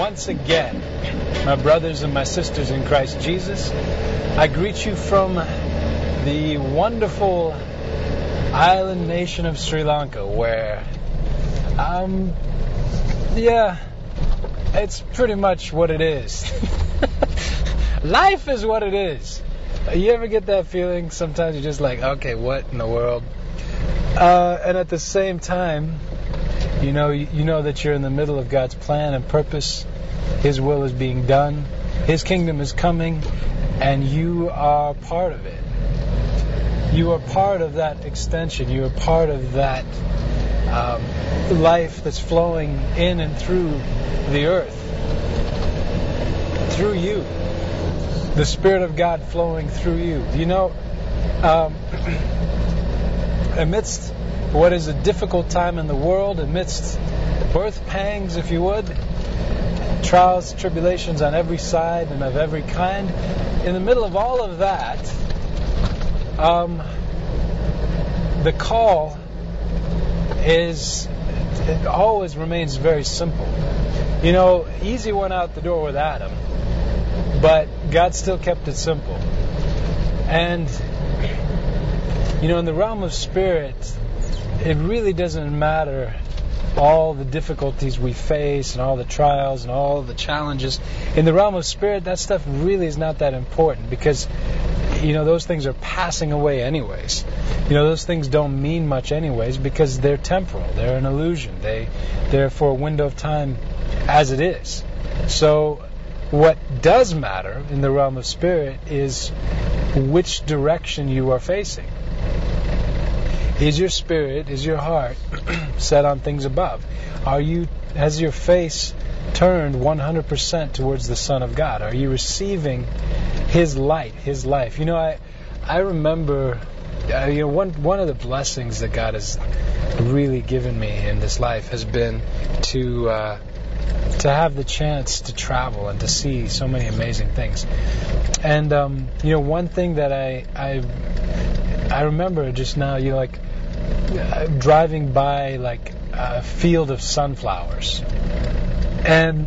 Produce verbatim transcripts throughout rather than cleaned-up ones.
once again, my brothers and my sisters in Christ Jesus. I greet you from the wonderful island nation of Sri Lanka, where, um, yeah, it's pretty much what it is. Life is what it is. You ever get that feeling? Sometimes you're just like, okay, what in the world? Uh, and at the same time, you know, you, you know that you're in the middle of God's plan and purpose. His will is being done. His kingdom is coming, and you are part of it. You are part of that extension. You are part of that um, life that's flowing in and through the earth. Through you. The Spirit of God flowing through you. You know, um, amidst what is a difficult time in the world, amidst birth pangs, if you would, trials, tribulations on every side and of every kind, in the middle of all of that, um, the call is, it always remains very simple. You know, easy went out the door with Adam, but God still kept it simple. And, you know, in the realm of spirit, it really doesn't matter all the difficulties we face and all the trials and all the challenges. In the realm of spirit, that stuff really is not that important, because, you know, those things are passing away anyways. You know, those things don't mean much anyways, because they're temporal. They're an illusion. They, they're for a window of time as it is. So what does matter in the realm of spirit is which direction you are facing. Is your spirit, is your heart set on things above? Are you, has your face turned one hundred percent towards the Son of God? Are you receiving His light, His life? You know, I I remember, uh, you know, one one of the blessings that God has really given me in this life has been to uh, to have the chance to travel and to see so many amazing things. And um, you know, one thing that I I I remember just now, you know, like uh, driving by like a field of sunflowers, and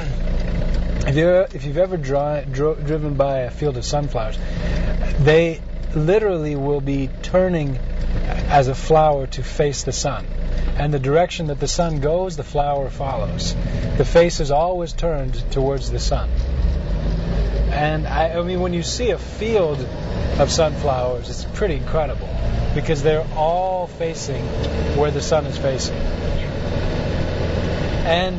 if you if you've ever dri- dro- driven by a field of sunflowers, they literally will be turning as a flower to face the sun. And the direction that the sun goes, the flower follows. The face is always turned towards the sun. And I, I mean, when you see a field of sunflowers, it's pretty incredible, because they're all facing where the sun is facing. And,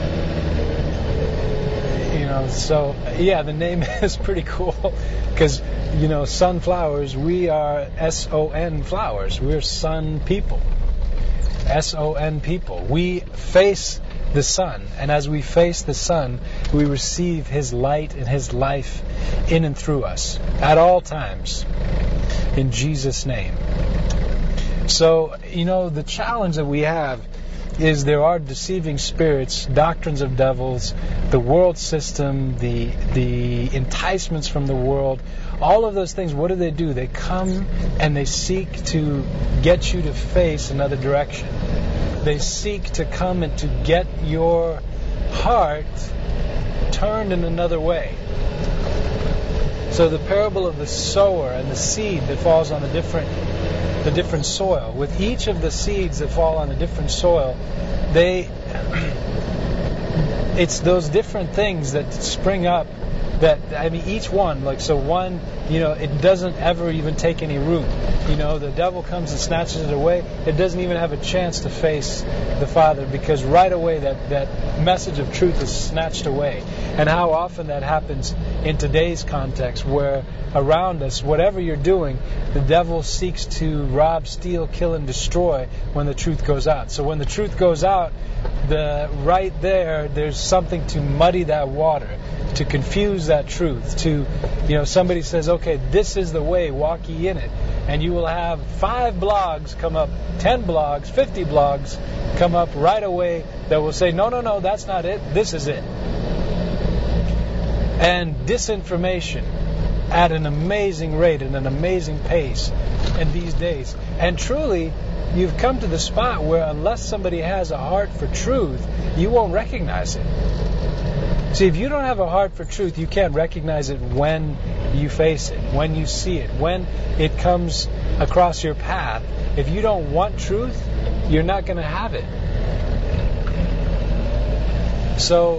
you know, so, yeah, the name is pretty cool, because, you know, sunflowers, we are S O N flowers. We're sun people. S O N people. We face the sun, and as we face the sun, we receive His light and His life in and through us at all times, in Jesus' name. So, you know, the challenge that we have is there are deceiving spirits, doctrines of devils, the world system, the the enticements from the world. All of those things, what do they do? They come and they seek to get you to face another direction. They seek to come and to get your heart turned in another way. So the parable of the sower and the seed that falls on the different the different soil. With each of the seeds that fall on a different soil, they it's those different things that spring up. That, I mean, each one, like, so one, you know, it doesn't ever even take any root. You know, the devil comes and snatches it away. It doesn't even have a chance to face the Father, because right away that, that message of truth is snatched away. And how often that happens in today's context, where around us, whatever you're doing, the devil seeks to rob, steal, kill, and destroy when the truth goes out. So when the truth goes out, the right there, there's something to muddy that water, to confuse that truth, to, you know, somebody says, okay, this is the way, walk ye in it. And you will have five blogs come up, ten blogs, fifty blogs come up right away that will say, no, no, no, that's not it, this is it. And disinformation at an amazing rate and an amazing pace in these days. And truly, you've come to the spot where unless somebody has a heart for truth, you won't recognize it. See, if you don't have a heart for truth, you can't recognize it when you face it, when you see it, when it comes across your path. If you don't want truth, you're not going to have it. So,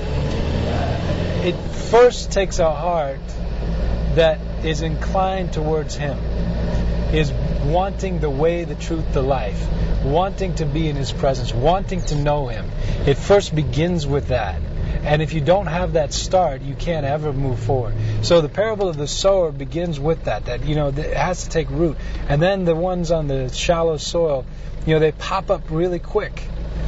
it first takes a heart that is inclined towards Him, is wanting the way, the truth, the life, wanting to be in His presence, wanting to know Him. It first begins with that. And if you don't have that start, you can't ever move forward. So the parable of the sower begins with that, that, you know, it has to take root. And then the ones on the shallow soil, you know, they pop up really quick.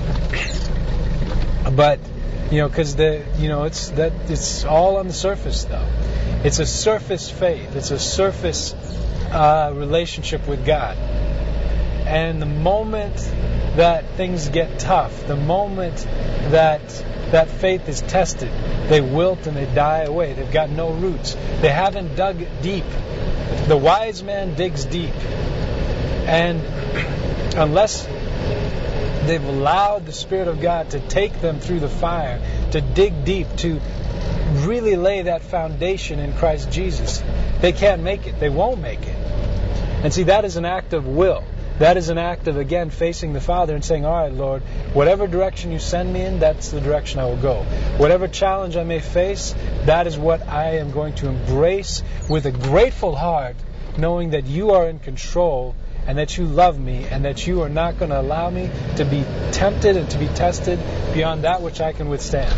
But, you know, because the, you know, it's that it's all on the surface, though. It's a surface faith. It's a surface uh, relationship with God. And the moment that things get tough, the moment that that faith is tested, they wilt and they die away. They've got no roots. They haven't dug deep. The wise man digs deep. And unless they've allowed the Spirit of God to take them through the fire, to dig deep, to really lay that foundation in Christ Jesus, they can't make it. They won't make it. And see, that is an act of will. That is an act of, again, facing the Father and saying, all right, Lord, whatever direction you send me in, that's the direction I will go. Whatever challenge I may face, that is what I am going to embrace with a grateful heart, knowing that you are in control and that you love me and that you are not going to allow me to be tempted and to be tested beyond that which I can withstand.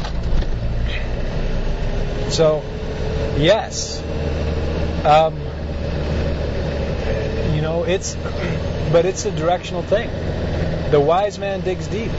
So, yes. Um, you know, it's... But it's a directional thing. The wise man digs deep.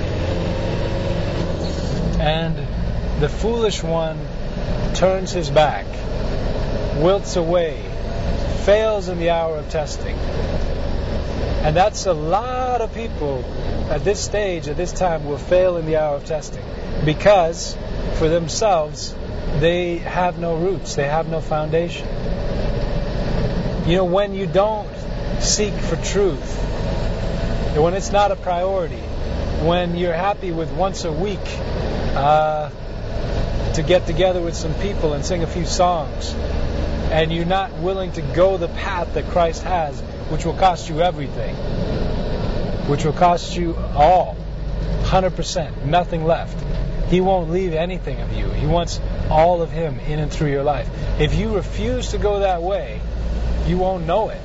And the foolish one turns his back, wilts away, fails in the hour of testing. And that's a lot of people at this stage, at this time, will fail in the hour of testing. Because, for themselves, they have no roots. They have no foundation. You know, when you don't seek for truth, when it's not a priority, when you're happy with once a week uh, to get together with some people and sing a few songs, and you're not willing to go the path that Christ has, which will cost you everything, which will cost you all, one hundred percent, nothing left. He won't leave anything of you. He wants all of Him in and through your life. If you refuse to go that way, you won't know it.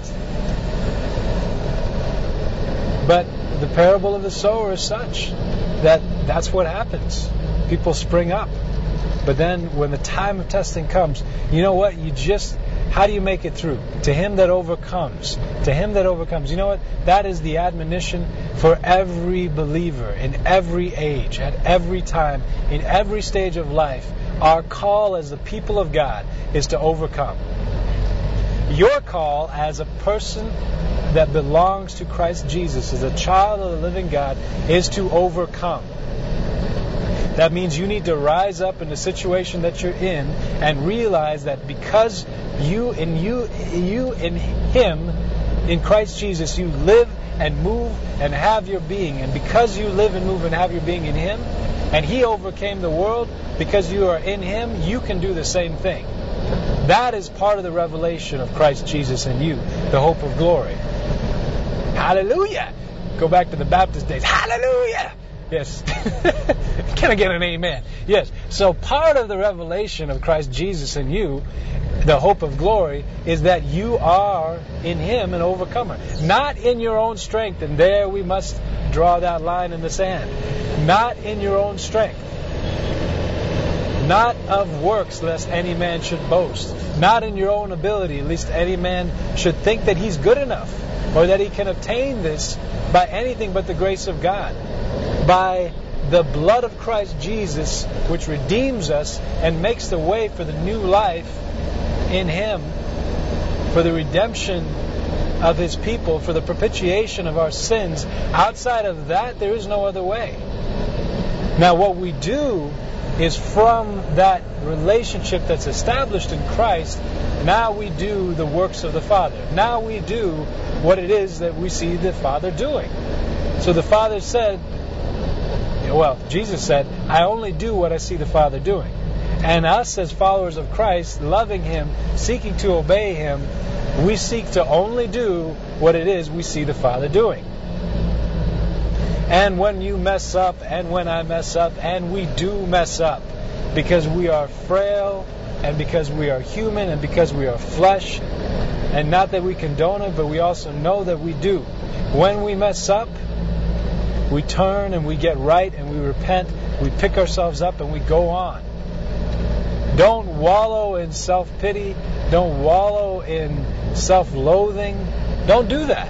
But the parable of the sower is such that that's what happens. People spring up. But then when the time of testing comes, you know what? You just, how do you make it through? To him that overcomes. To him that overcomes. You know what? That is the admonition for every believer in every age, at every time, in every stage of life. Our call as the people of God is to overcome. Your call as a person that belongs to Christ Jesus, as a child of the living God, is to overcome. That means you need to rise up in the situation that you're in and realize that because you in you you in Him, in Christ Jesus, you live and move and have your being. And because you live and move and have your being in Him, and He overcame the world, because you are in Him, you can do the same thing. That is part of the revelation of Christ Jesus in you, the hope of glory. Hallelujah! Go back to the Baptist days. Hallelujah! Yes. Can I get an amen? Yes. So part of the revelation of Christ Jesus in you, the hope of glory, is that you are in Him an overcomer. Not in your own strength, and there we must draw that line in the sand. Not in your own strength. Not of works, lest any man should boast. Not in your own ability, lest any man should think that he's good enough, or that he can obtain this by anything but the grace of God. By the blood of Christ Jesus, which redeems us and makes the way for the new life in Him, for the redemption of His people, for the propitiation of our sins. Outside of that, there is no other way. Now, what we do is from that relationship that's established in Christ, now we do the works of the Father. Now we do what it is that we see the Father doing. So the Father said, well, Jesus said, I only do what I see the Father doing. And us as followers of Christ, loving Him, seeking to obey Him, we seek to only do what it is we see the Father doing. And when you mess up, and when I mess up, and we do mess up, because we are frail, and because we are human, and because we are flesh, and not that we condone it, but we also know that we do. When we mess up, we turn and we get right, and we repent, we pick ourselves up, and we go on. Don't wallow in self-pity. Don't wallow in self-loathing. Don't do that.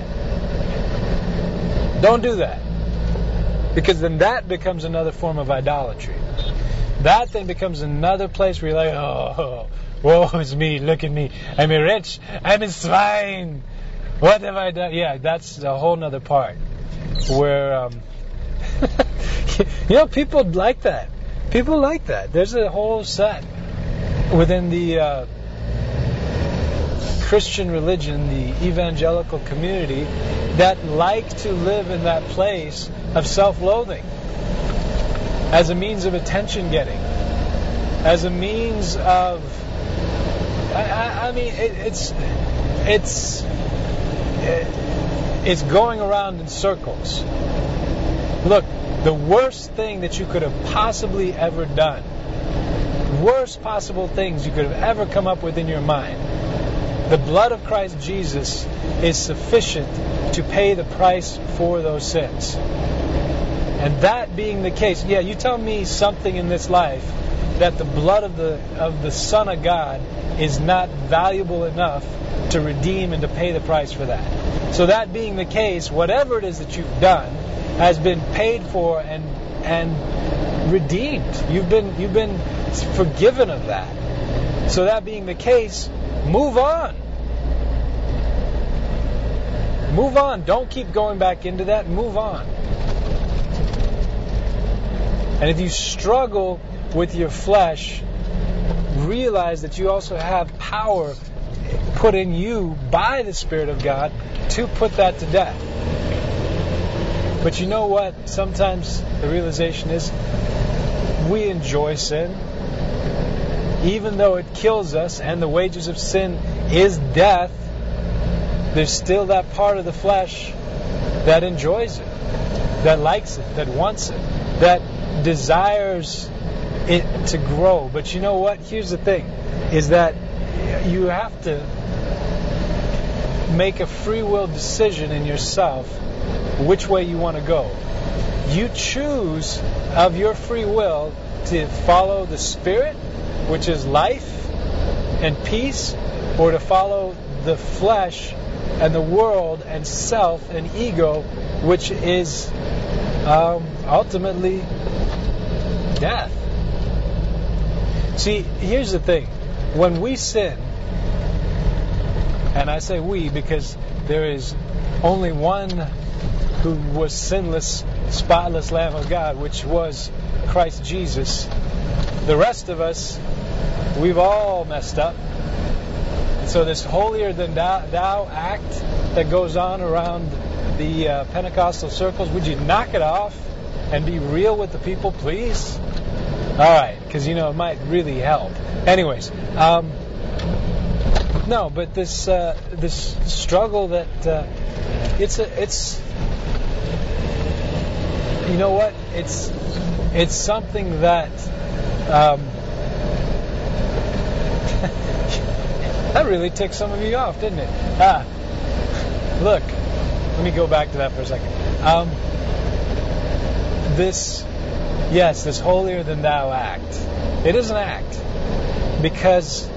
Don't do that. Because then that becomes another form of idolatry. That then becomes another place where you're like, oh, woe is me, look at me. I'm a wretch. I'm a swine. What have I done? Yeah, that's a whole other part. Where, um, you know, people like that. People like that. There's a whole set within the uh, Christian religion, the evangelical community, that like to live in that place of self-loathing as a means of attention getting, as a means of, I, I, I mean, it, it's it's it, it's going around in circles. Look, the worst thing that you could have possibly ever done, worst possible things you could have ever come up with in your mind, the blood of Christ Jesus is sufficient to pay the price for those sins. And that being the case, yeah, you tell me something in this life that the blood of the of the Son of God is not valuable enough to redeem and to pay the price for that. So that being the case, whatever it is that you've done has been paid for and and redeemed. You've been you've been forgiven of that. So that being the case, move on. Move on. Don't keep going back into that. Move on. And if you struggle with your flesh, realize that you also have power put in you by the Spirit of God to put that to death. But you know what? Sometimes the realization is we enjoy sin. Even though it kills us and the wages of sin is death, there's still that part of the flesh that enjoys it, that likes it, that wants it, that desires it to grow. But you know what? Here's the thing, is that you have to make a free will decision in yourself which way you want to go. You choose of your free will to follow the Spirit, which is life and peace, or to follow the flesh and the world and self and ego, which is um, ultimately death. See, here's the thing. When we sin, and I say we because there is only one who was sinless, spotless Lamb of God, which was Christ Jesus. The rest of us, we've all messed up. And so this holier than thou, thou act that goes on around the uh, Pentecostal circles, would you knock it off and be real with the people, please? All right, because, you know, it might really help. Anyways, um, no, but this uh, this struggle that uh, it's a, it's you know what? It's it's something that um, that really ticked some of you off, didn't it? Ah, look, let me go back to that for a second. Um, this, yes, this holier than thou act. It is an act because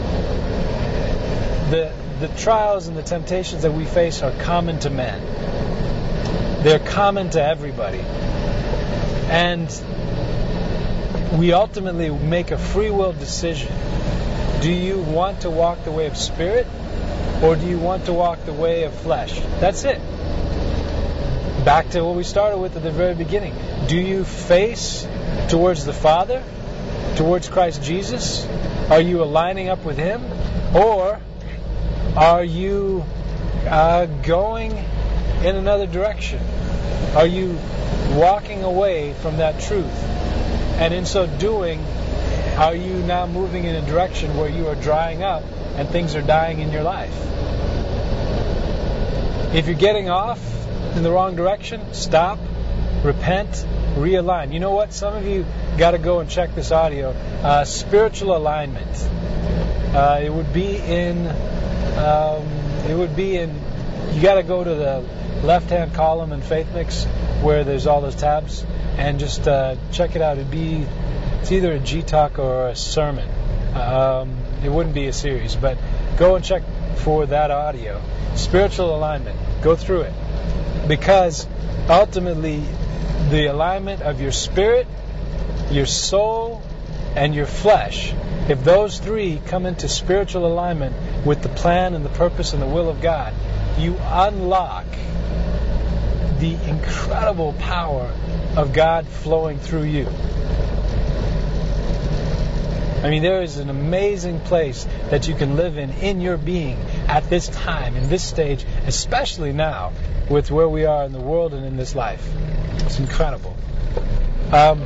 the the trials and the temptations that we face are common to men. They're common to everybody. And we ultimately make a free will decision. Do you want to walk the way of spirit, or do you want to walk the way of flesh? That's it. Back to what we started with at the very beginning. Do you face towards the Father, towards Christ Jesus? Are you aligning up with Him? Or are you uh, going in another direction? Are you walking away from that truth. And in so doing, are you now moving in a direction where you are drying up and things are dying in your life? If you're getting off in the wrong direction, stop, repent, realign. You know what? Some of you got to go and check this audio. Uh, spiritual alignment. Uh, it would be in. Um, it would be in. You got to go to the left-hand column in Faith Mix where there's all those tabs, and just uh, check it out. It'd be. It's either a G-Talk or a sermon. Um, it wouldn't be a series, but go and check for that audio. Spiritual alignment. Go through it, because ultimately, the alignment of your spirit, your soul, and your flesh, if those three come into spiritual alignment with the plan and the purpose and the will of God, you unlock the incredible power of God flowing through you. I mean, there is an amazing place that you can live in, in your being, at this time, in this stage, especially now, with where we are in the world and in this life. It's incredible. Um,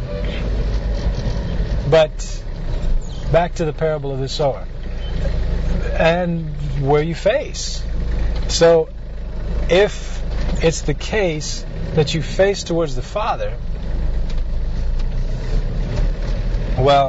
but back to the parable of the sower and where you face. So if it's the case that you face towards the Father, well,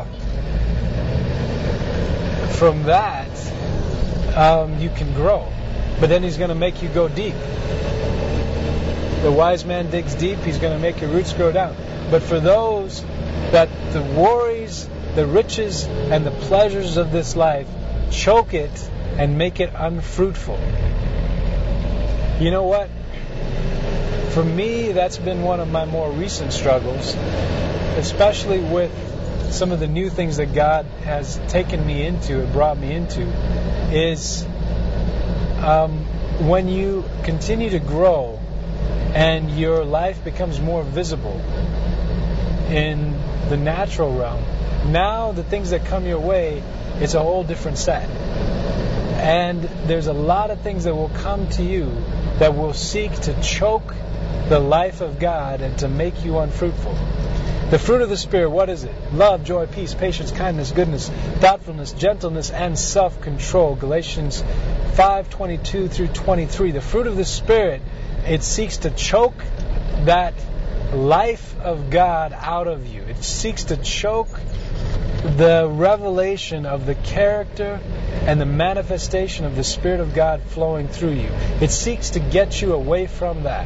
from that um, you can grow. But then He's going to make you go deep. The wise man digs deep, he's going to make your roots grow down. But for those that the worries, the riches, and the pleasures of this life choke it and make it unfruitful. You know what? For me, that's been one of my more recent struggles, especially with some of the new things that God has taken me into and brought me into, is um, when you continue to grow and your life becomes more visible in the natural realm. Now the things that come your way, it's a whole different set. And there's a lot of things that will come to you that will seek to choke the life of God and to make you unfruitful. The fruit of the Spirit, what is it? Love, joy, peace, patience, kindness, goodness, thoughtfulness, gentleness, and self-control. Galatians five twenty-two through twenty-three. The fruit of the Spirit, it seeks to choke that life of God out of you. It seeks to choke the revelation of the character and the manifestation of the Spirit of God flowing through you. It seeks to get you away from that.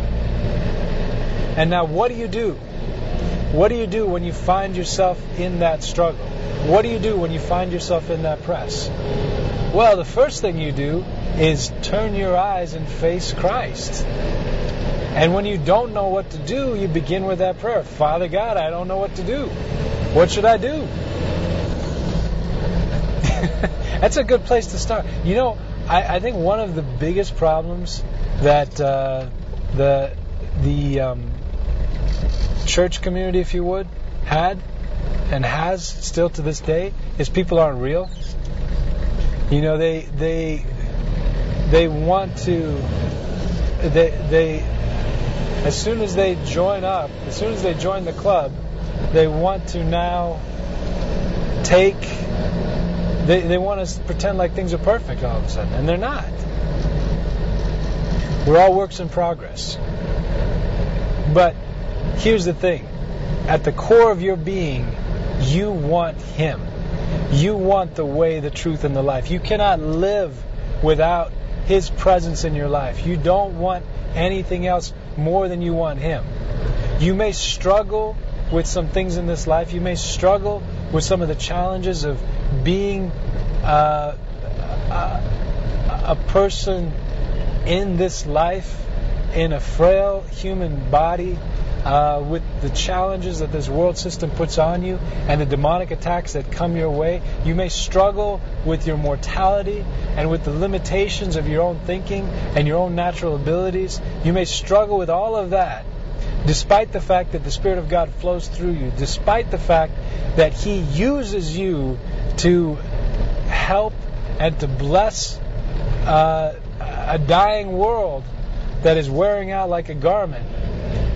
And now what do you do? What do you do when you find yourself in that struggle? What do you do when you find yourself in that press? Well, the first thing you do is turn your eyes and face Christ. And when you don't know what to do, you begin with that prayer. Father God, I don't know what to do. What should I do? That's a good place to start. You know, I, I think one of the biggest problems that uh, the the um, church community, if you would, had and has still to this day is people aren't real. You know, they they they want to they they as soon as they join up, as soon as they join the club, they want to now take they they want to pretend like things are perfect all of a sudden, and they're not. We're all works in progress. But here's the thing. At the core of your being, you want Him. You want the way, the truth, and the life. You cannot live without His presence in your life. You don't want anything else more than you want Him. You may struggle with some things in this life. You may struggle with some of the challenges of being uh, a, a person in this life, in a frail human body, uh, with the challenges that this world system puts on you and the demonic attacks that come your way. You may struggle with your mortality and with the limitations of your own thinking and your own natural abilities. You may struggle with all of that, despite the fact that the Spirit of God flows through you, despite the fact that He uses you to help and to bless uh, a dying world that is wearing out like a garment.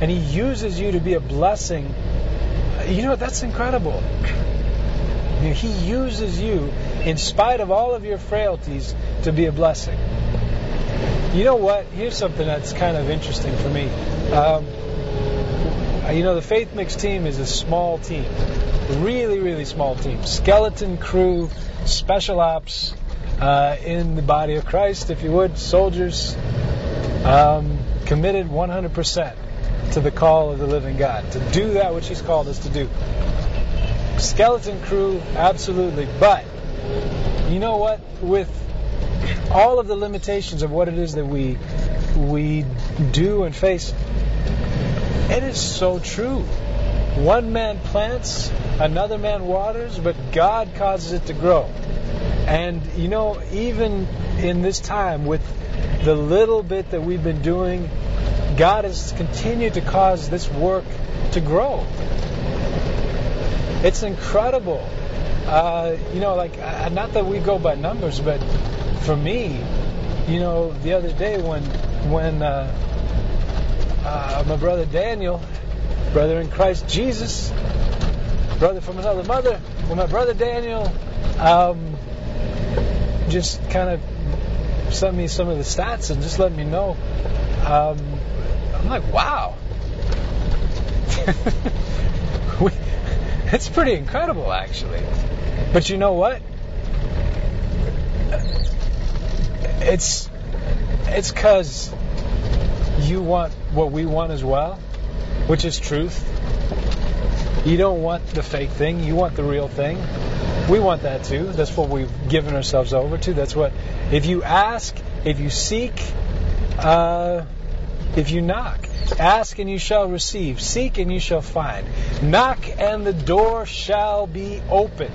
and He uses you to be a blessing. You know, that's incredible. You know, He uses you, in spite of all of your frailties, to be a blessing. You know what? Here's something that's kind of interesting for me. Um, you know, the Faith Mix team is a small team. Really, really small team. Skeleton crew, special ops uh, in the body of Christ, if you would. Soldiers um, committed one hundred percent to the call of the living God, to do that which He's called us to do. Skeleton crew, absolutely. But, you know what? With all of the limitations of what it is that we we do and face, it is so true. One man plants, another man waters, but God causes it to grow. And, you know, even in this time, with the little bit that we've been doing, God has continued to cause this work to grow. It's incredible. Uh, you know, like, uh, not that we go by numbers, but for me, you know, the other day when when uh, uh, my brother Daniel, brother in Christ Jesus, brother from another mother, when my brother Daniel um, just kind of sent me some of the stats and just let me know, um, I'm like, wow. we, it's pretty incredible, actually. But you know what? It's it's because you want what we want as well, which is truth. You don't want the fake thing. You want the real thing. We want that too. That's what we've given ourselves over to. That's what, if you ask, if you seek, uh, if you knock. Ask and you shall receive. Seek and you shall find. Knock and the door shall be open.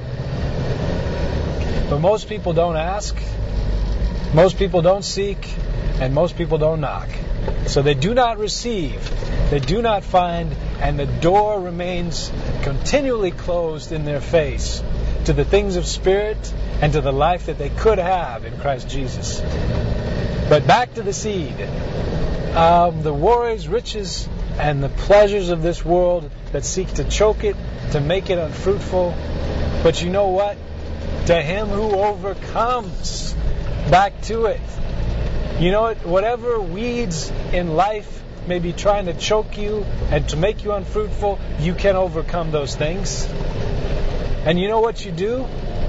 But most people don't ask. Most people don't seek. And most people don't knock. So they do not receive. They do not find. And the door remains continually closed in their face to the things of spirit and to the life that they could have in Christ Jesus. But back to the seed. Um, the worries, riches, and the pleasures of this world that seek to choke it, to make it unfruitful. But you know what? To him who overcomes, back to it. You know what? Whatever weeds in life may be trying to choke you and to make you unfruitful, you can overcome those things. And you know what you do?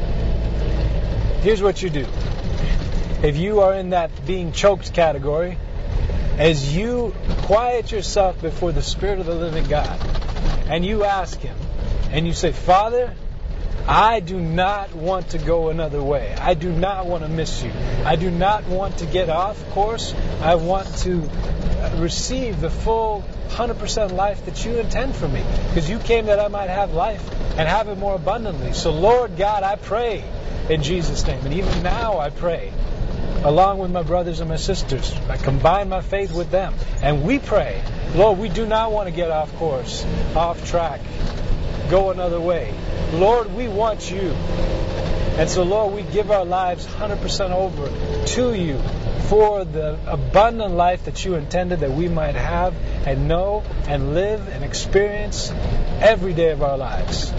Here's what you do. If you are in that being choked category, as you quiet yourself before the Spirit of the living God, and you ask Him, and you say, Father, I do not want to go another way. I do not want to miss you. I do not want to get off course. I want to receive the full one hundred percent life that you intend for me. Because you came that I might have life and have it more abundantly. So Lord God, I pray in Jesus' name. And even now I pray, along with my brothers and my sisters. I combine my faith with them. And we pray, Lord, we do not want to get off course, off track, go another way. Lord, we want you. And so, Lord, we give our lives one hundred percent over to you for the abundant life that you intended that we might have and know and live and experience every day of our lives.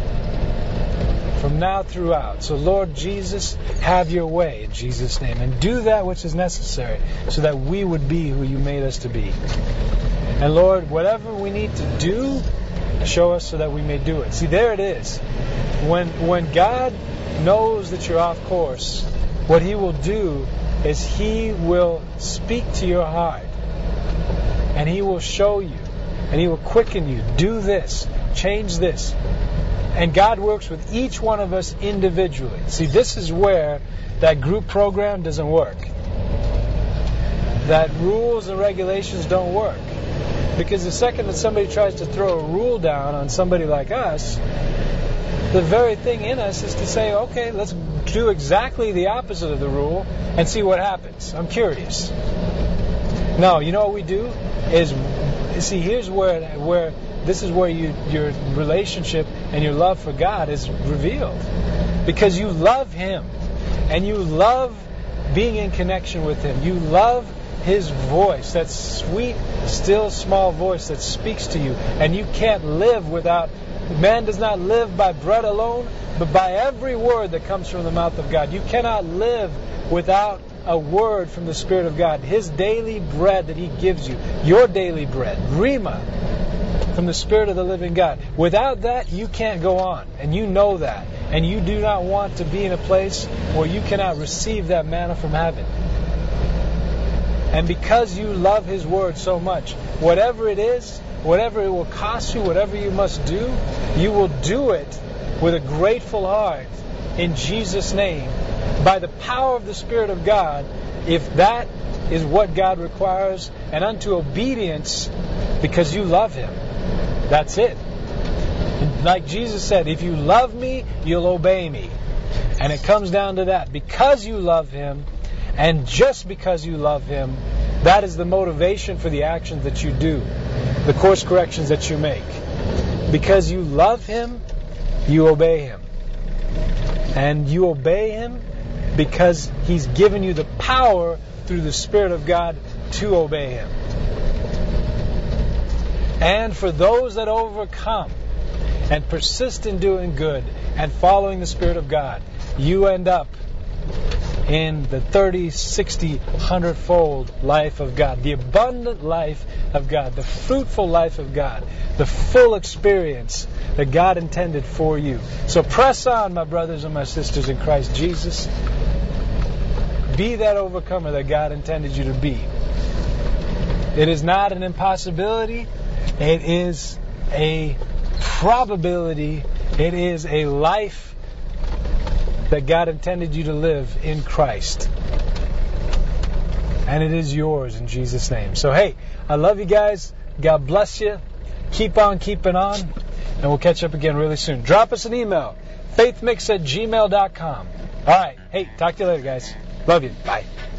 From now throughout. So, Lord Jesus, have your way in Jesus' name. And do that which is necessary so that we would be who you made us to be. And, Lord, whatever we need to do, show us so that we may do it. See, there it is. When, when God knows that you're off course, what He will do is He will speak to your heart. And He will show you. And He will quicken you. Do this. Change this. And God works with each one of us individually. See, this is where that group program doesn't work. That rules and regulations don't work. Because the second that somebody tries to throw a rule down on somebody like us, the very thing in us is to say, okay, let's do exactly the opposite of the rule and see what happens. I'm curious. No, you know what we do? Is, see, here's where where this is where you, your relationship and your love for God is revealed. Because you love Him. And you love being in connection with Him. You love His voice, that sweet, still, small voice that speaks to you. And you can't live without, man does not live by bread alone, but by every word that comes from the mouth of God. You cannot live without a word from the Spirit of God. His daily bread that He gives you. Your daily bread. Rhema. From the Spirit of the living God. Without that, you can't go on. And you know that. And you do not want to be in a place where you cannot receive that manna from heaven. And because you love His Word so much, whatever it is, whatever it will cost you, whatever you must do, you will do it with a grateful heart in Jesus' name, by the power of the Spirit of God, if that is what God requires, and unto obedience because you love Him. That's it. Like Jesus said, if you love me, you'll obey me. And it comes down to that. Because you love Him, and just because you love Him, that is the motivation for the actions that you do, the course corrections that you make. Because you love Him, you obey Him. And you obey Him because He's given you the power through the Spirit of God to obey Him. And for those that overcome and persist in doing good and following the Spirit of God, you end up in the thirty, sixty, one hundred fold life of God, the abundant life of God, the fruitful life of God, the full experience that God intended for you. So press on, my brothers and my sisters in Christ Jesus. Be that overcomer that God intended you to be. It is not an impossibility. It is a probability. It is a life that God intended you to live in Christ. And it is yours in Jesus' name. So hey, I love you guys. God bless you. Keep on keeping on. And we'll catch up again really soon. Drop us an email. faithmix at gmail dot com. Alright. Hey, talk to you later, guys. Love you. Bye.